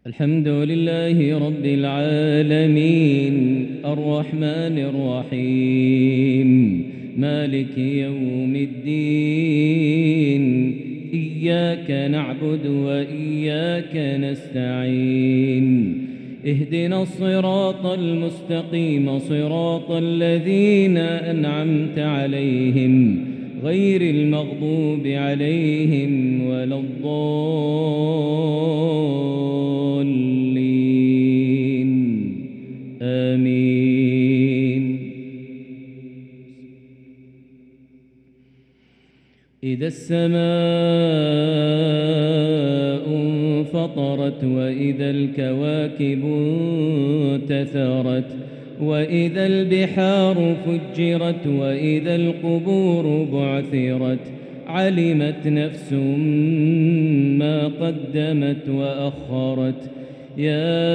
الحمد لله رب العالمين الرحمن الرحيم مالك يوم الدين إياك نعبد وإياك نستعين اهدنا الصراط المستقيم صراط الذين أنعمت عليهم غير المغضوب عليهم ولا الضالين آمين. إذا السماء انفطرت وإذا الكواكب انتثرت وإذا البحار فجرت وإذا القبور بعثرت علمت نفس ما قدمت وأخرت. يا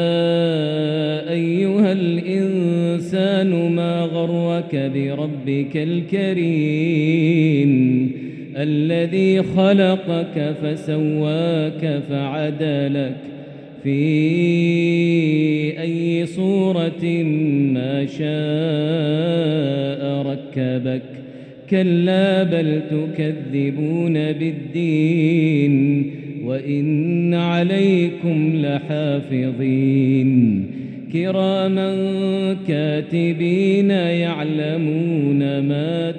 أيها الإنسان ما غرك بربك الكريم الذي خلقك فسواك فعدلك في أي صورة ما شاء ركبك. كلا بل تكذبون بالدين وإن عليكم لحافظين كراما كاتبين يعلمون ما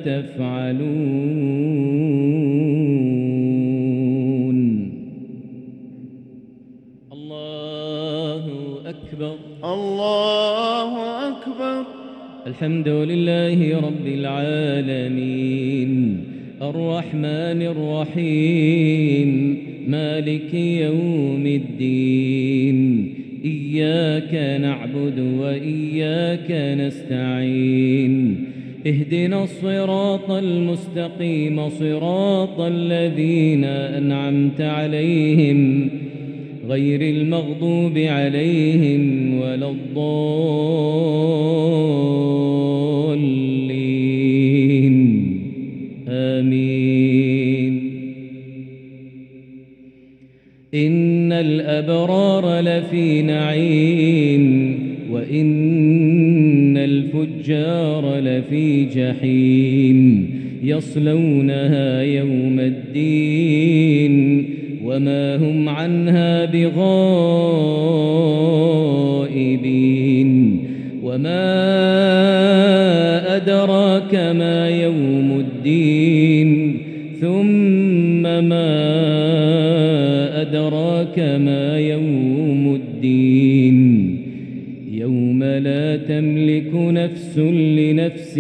تفعلون. الله أكبر الله أكبر. الحمد لله رب العالمين الرحمن الرحيم مالك يوم الدين إياك نعبد وإياك نستعين اهدنا الصراط المستقيم صراط الذين أنعمت عليهم غير المغضوب عليهم ولا الضالين آمين. إن الأبرار لفي نعيم وإن الفجار لفي جحيم يصلونها يوم الدين وما هم عنها بغائبين. وما أدراك ما يوم الدين ثم ما أدراك ما يوم الدين يوم لا تملك نفس لنفس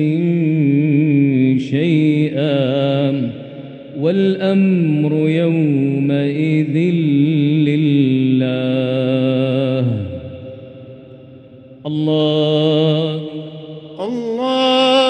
شيئا والأمر يومئذ لله. الله الله